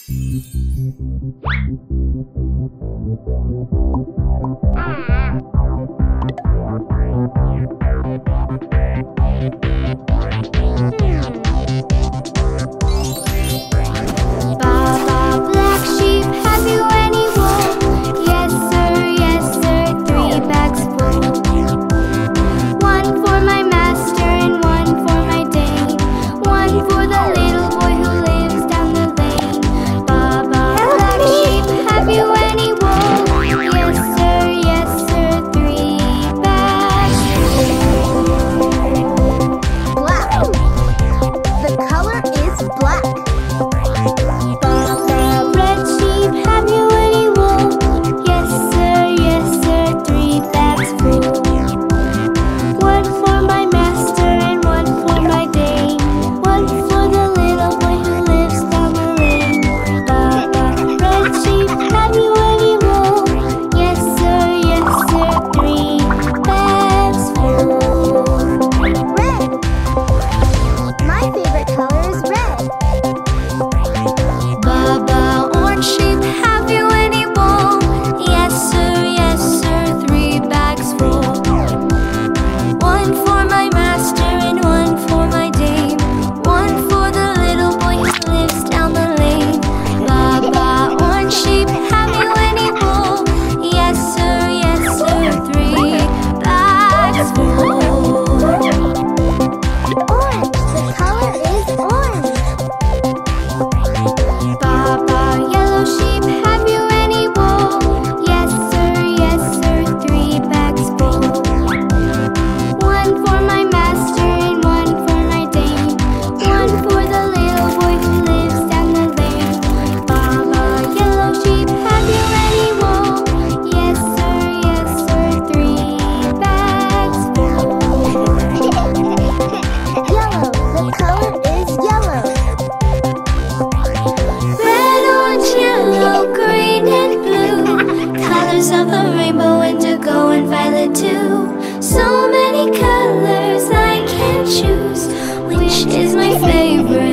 Baba, black sheep, have you any wool? Yes, sir, 3 bags full. One for my master and one for my dame. One for the little boy who lives down the lane. Baba, black sheep, have you any wool? Yes, sir, 3 bags full. Black. The color is black. Baba, red sheep, have you any wool? Yes, sir, 3 bags full. One for my master and one for my dame. One for the little boy who lives down the lane. Baba, red sheep, have you any wool? Yes, sir, 3 bags full. Red. My favorite color is red. Baba, orange sheep, have you any wool? Yes, sir, 3 bags full. One for my master and one for my dame. One for the little boy who lives down the lane. Baba, orange sheep, have you any wool? Yes, sir, 3 bags full. Orange. The color is orange. Baba, yellow sheep, have you any wool? Yes, sir, 3 bags full. One for my master and one for my dame. One for the little boy who lives down the lane. Baba, yellow sheep, have you any wool? Yes, sir, 3 bags full. Yellow. The color is yellow. Red, orange, yellow, green and blue. Colors of the rainbow, indigo and violet too. So many colors I can't choose. Which is my favorite?